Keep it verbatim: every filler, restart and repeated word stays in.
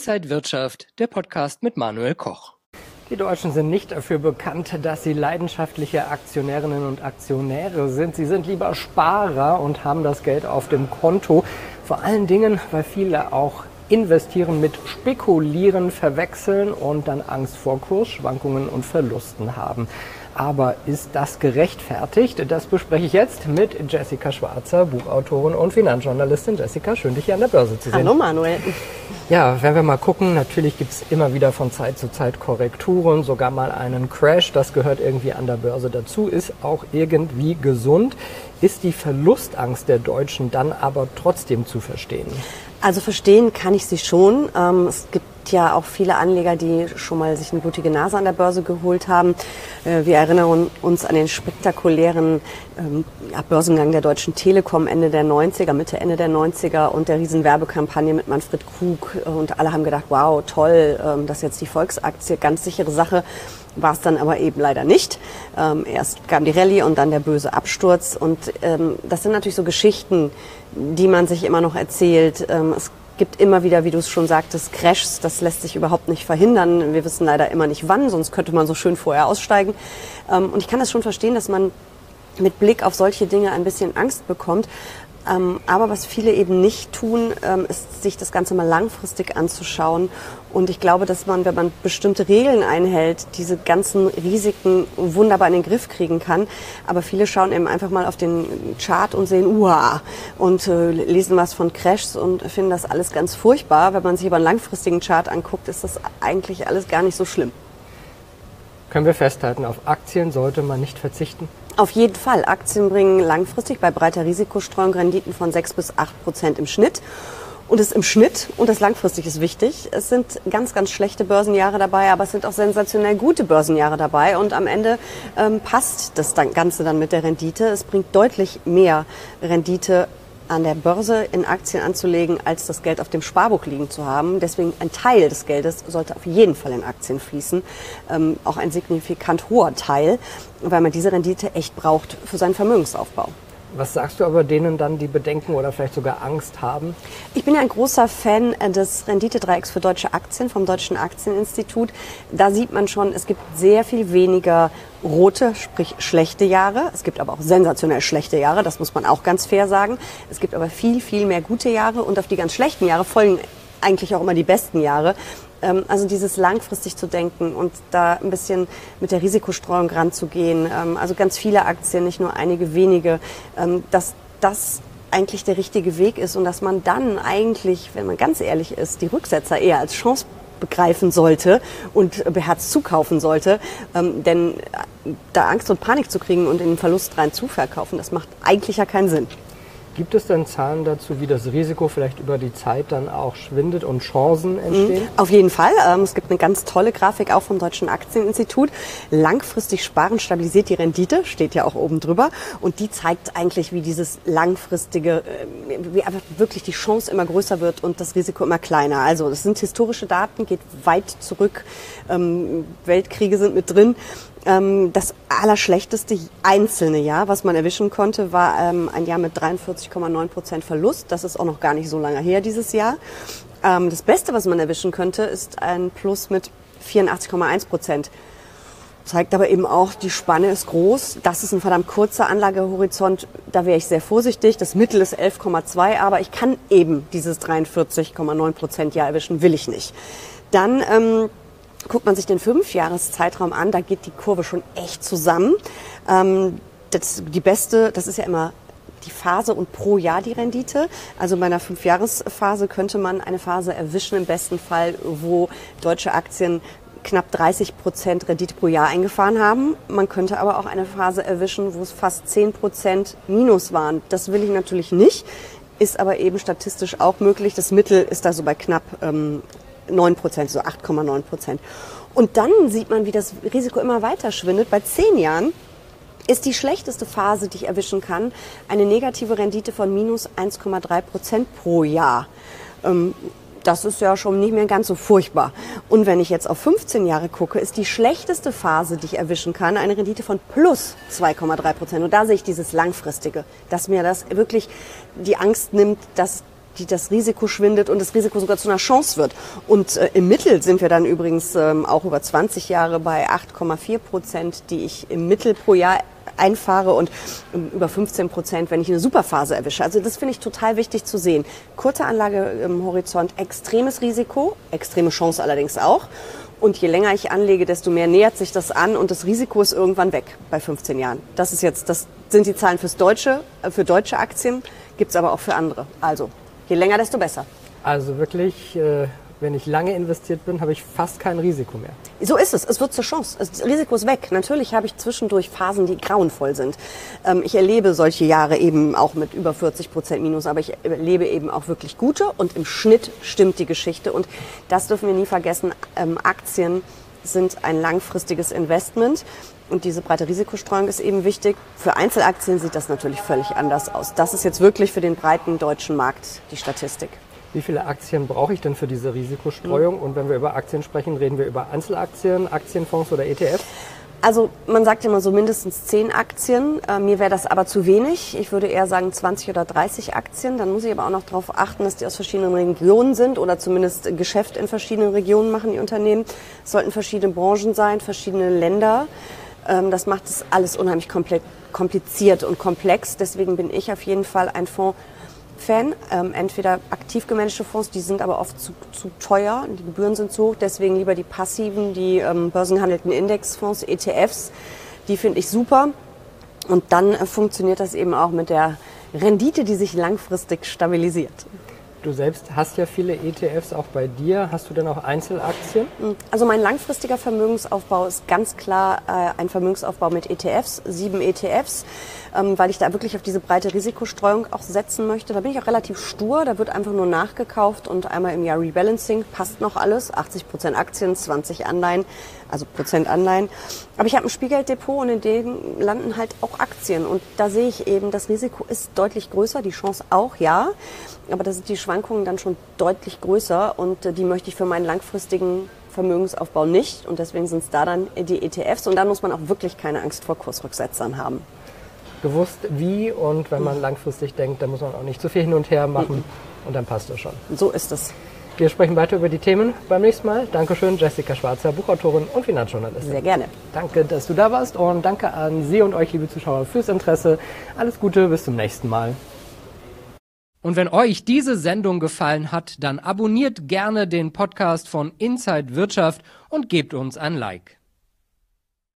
Inside Wirtschaft, der Podcast mit Manuel Koch. Die Deutschen sind nicht dafür bekannt, dass sie leidenschaftliche Aktionärinnen und Aktionäre sind. Sie sind lieber Sparer und haben das Geld auf dem Konto. Vor allen Dingen, weil viele auch Investieren mit Spekulieren verwechseln und dann Angst vor Kursschwankungen und Verlusten haben. Aber ist das gerechtfertigt? Das bespreche ich jetzt mit Jessica Schwarzer, Buchautorin und Finanzjournalistin. Jessica, schön, dich hier an der Börse zu sehen. Hallo Manuel. Ja, wenn wir mal gucken, natürlich gibt es immer wieder von Zeit zu Zeit Korrekturen, sogar mal einen Crash. Das gehört irgendwie an der Börse dazu, ist auch irgendwie gesund. Ist die Verlustangst der Deutschen dann aber trotzdem zu verstehen? Also verstehen kann ich sie schon. Ähm, es gibt ja auch viele Anleger, die schon mal sich eine blutige Nase an der Börse geholt haben. Äh, wir erinnern uns an den spektakulären ähm, ja, Börsengang der Deutschen Telekom Ende der neunziger, Mitte, Ende der neunziger und der riesen Werbekampagne mit Manfred Krug. Und alle haben gedacht, wow, toll, ähm, das ist jetzt die Volksaktie, ganz sichere Sache. War es dann aber eben leider nicht. Ähm, erst kam die Rallye und dann der böse Absturz. Und ähm, das sind natürlich so Geschichten, die man sich immer noch erzählt. Ähm, es gibt immer wieder, wie du es schon sagtest, Crashs. Das lässt sich überhaupt nicht verhindern. Wir wissen leider immer nicht wann, sonst könnte man so schön vorher aussteigen. Ähm, und ich kann das schon verstehen, dass man mit Blick auf solche Dinge ein bisschen Angst bekommt. Ähm, aber was viele eben nicht tun, ähm, ist, sich das Ganze mal langfristig anzuschauen. Und ich glaube, dass man, wenn man bestimmte Regeln einhält, diese ganzen Risiken wunderbar in den Griff kriegen kann. Aber viele schauen eben einfach mal auf den Chart und sehen, uah, und äh, lesen was von Crashs und finden das alles ganz furchtbar. Wenn man sich aber einen langfristigen Chart anguckt, ist das eigentlich alles gar nicht so schlimm. Können wir festhalten, auf Aktien sollte man nicht verzichten? Auf jeden Fall. Aktien bringen langfristig bei breiter Risikostreuung Renditen von sechs bis acht Prozent im Schnitt. Und das im Schnitt und das langfristig ist wichtig. Es sind ganz, ganz schlechte Börsenjahre dabei, aber es sind auch sensationell gute Börsenjahre dabei. Und am Ende ähm, passt das Ganze dann mit der Rendite. Es bringt deutlich mehr Rendite an der Börse in Aktien anzulegen, als das Geld auf dem Sparbuch liegen zu haben. Deswegen ein Teil des Geldes sollte auf jeden Fall in Aktien fließen. Ähm, auch ein signifikant hoher Teil, weil man diese Rendite echt braucht für seinen Vermögensaufbau. Was sagst du aber denen dann, die Bedenken oder vielleicht sogar Angst haben? Ich bin ja ein großer Fan des Renditedreiecks für deutsche Aktien vom Deutschen Aktieninstitut. Da sieht man schon, es gibt sehr viel weniger rote, sprich schlechte Jahre. Es gibt aber auch sensationell schlechte Jahre, das muss man auch ganz fair sagen. Es gibt aber viel, viel mehr gute Jahre und auf die ganz schlechten Jahre folgen eigentlich auch immer die besten Jahre. Also dieses langfristig zu denken und da ein bisschen mit der Risikostreuung ranzugehen, also ganz viele Aktien, nicht nur einige wenige, dass das eigentlich der richtige Weg ist und dass man dann eigentlich, wenn man ganz ehrlich ist, die Rücksetzer eher als Chance begreifen sollte und beherzt zukaufen sollte, denn da Angst und Panik zu kriegen und in den Verlust rein zuverkaufen, das macht eigentlich ja keinen Sinn. Gibt es denn Zahlen dazu, wie das Risiko vielleicht über die Zeit dann auch schwindet und Chancen entstehen? Auf jeden Fall. Es gibt eine ganz tolle Grafik auch vom Deutschen Aktieninstitut. Langfristig sparen stabilisiert die Rendite, steht ja auch oben drüber. Und die zeigt eigentlich, wie dieses langfristige, wie einfach wirklich die Chance immer größer wird und das Risiko immer kleiner. Also das sind historische Daten, geht weit zurück. Weltkriege sind mit drin. Das allerschlechteste einzelne Jahr, was man erwischen konnte, war ein Jahr mit dreiundvierzig Komma neun Prozent Verlust. Das ist auch noch gar nicht so lange her dieses Jahr. Das Beste, was man erwischen könnte, ist ein Plus mit vierundachtzig Komma eins Prozent. Zeigt aber eben auch, die Spanne ist groß. Das ist ein verdammt kurzer Anlagehorizont. Da wäre ich sehr vorsichtig. Das Mittel ist elf Komma zwei, aber ich kann eben dieses dreiundvierzig Komma neun Prozent Jahr erwischen, will ich nicht. Dann ähm, guckt man sich den Fünfjahreszeitraum an, da geht die Kurve schon echt zusammen. Ähm, das, die beste, das ist ja immer die Phase und pro Jahr die Rendite. Also bei einer Fünfjahresphase könnte man eine Phase erwischen, im besten Fall, wo deutsche Aktien knapp dreißig Prozent Rendite pro Jahr eingefahren haben. Man könnte aber auch eine Phase erwischen, wo es fast zehn Prozent Minus waren. Das will ich natürlich nicht, ist aber eben statistisch auch möglich. Das Mittel ist da so bei knapp ähm, neun Prozent, so acht Komma neun Prozent. Und dann sieht man, wie das Risiko immer weiter schwindet. Bei zehn Jahren ist die schlechteste Phase, die ich erwischen kann, eine negative Rendite von minus eins Komma drei Prozent pro Jahr. Ähm, Das ist ja schon nicht mehr ganz so furchtbar. Und wenn ich jetzt auf fünfzehn Jahre gucke, ist die schlechteste Phase, die ich erwischen kann, eine Rendite von plus zwei Komma drei Prozent. Und da sehe ich dieses Langfristige, dass mir das wirklich die Angst nimmt, dass die das Risiko schwindet und das Risiko sogar zu einer Chance wird. Und äh, im Mittel sind wir dann übrigens ähm, auch über zwanzig Jahre bei acht Komma vier Prozent, die ich im Mittel pro Jahr einfahre und ähm, über fünfzehn Prozent, wenn ich eine Superphase erwische. Also das finde ich total wichtig zu sehen. Kurze Anlage im Horizont, extremes Risiko, extreme Chance allerdings auch. Und je länger ich anlege, desto mehr nähert sich das an und das Risiko ist irgendwann weg bei fünfzehn Jahren. Das ist jetzt, das sind die Zahlen fürs Deutsche, äh, für deutsche Aktien, gibt's aber auch für andere. Also je länger, desto besser. Also wirklich, äh, wenn ich lange investiert bin, habe ich fast kein Risiko mehr. So ist es. Es wird zur Chance. Das Risiko ist weg. Natürlich habe ich zwischendurch Phasen, die grauenvoll sind. Ähm, ich erlebe solche Jahre eben auch mit über vierzig Prozent Minus, aber ich erlebe eben auch wirklich gute und im Schnitt stimmt die Geschichte. Und das dürfen wir nie vergessen. Ähm, Aktien sind ein langfristiges Investment. Und diese breite Risikostreuung ist eben wichtig. Für Einzelaktien sieht das natürlich völlig anders aus. Das ist jetzt wirklich für den breiten deutschen Markt die Statistik. Wie viele Aktien brauche ich denn für diese Risikostreuung? Und wenn wir über Aktien sprechen, reden wir über Einzelaktien, Aktienfonds oder E T Fs? Also man sagt immer so mindestens zehn Aktien. Äh, mir wäre das aber zu wenig. Ich würde eher sagen zwanzig oder dreißig Aktien. Dann muss ich aber auch noch darauf achten, dass die aus verschiedenen Regionen sind oder zumindest Geschäft in verschiedenen Regionen machen, die Unternehmen. Es sollten verschiedene Branchen sein, verschiedene Länder. Ähm, das macht es alles unheimlich kompliziert und komplex. Deswegen bin ich auf jeden Fall ein Fonds Fan. Ähm, entweder aktiv gemanagte Fonds, die sind aber oft zu, zu teuer, die Gebühren sind zu hoch, deswegen lieber die passiven, die ähm, börsengehandelten Indexfonds, E T Fs, die finde ich super. Und dann äh, funktioniert das eben auch mit der Rendite, die sich langfristig stabilisiert. Du selbst hast ja viele E T Fs auch bei dir. Hast du denn auch Einzelaktien? Also mein langfristiger Vermögensaufbau ist ganz klar äh, ein Vermögensaufbau mit E T Fs, sieben E T Fs, ähm, weil ich da wirklich auf diese breite Risikostreuung auch setzen möchte. Da bin ich auch relativ stur, da wird einfach nur nachgekauft und einmal im Jahr Rebalancing, passt noch alles, achtzig Prozent Aktien, zwanzig Anleihen, also Prozent Anleihen. Aber ich habe ein Spielgelddepot und in dem landen halt auch Aktien und da sehe ich eben, das Risiko ist deutlich größer, die Chance auch, ja. Aber da sind die Schwankungen dann schon deutlich größer und äh, die möchte ich für meinen langfristigen Vermögensaufbau nicht. Und deswegen sind es da dann die E T Fs und dann muss man auch wirklich keine Angst vor Kursrücksetzern haben. Gewusst wie und wenn man langfristig denkt, dann muss man auch nicht zu viel hin und her machen mhm. und dann passt das schon. So ist es. Wir sprechen weiter über die Themen beim nächsten Mal. Dankeschön, Jessica Schwarzer, Buchautorin und Finanzjournalistin. Sehr gerne. Danke, dass du da warst und danke an Sie und euch, liebe Zuschauer, fürs Interesse. Alles Gute, bis zum nächsten Mal. Und wenn euch diese Sendung gefallen hat, dann abonniert gerne den Podcast von Inside Wirtschaft und gebt uns ein Like.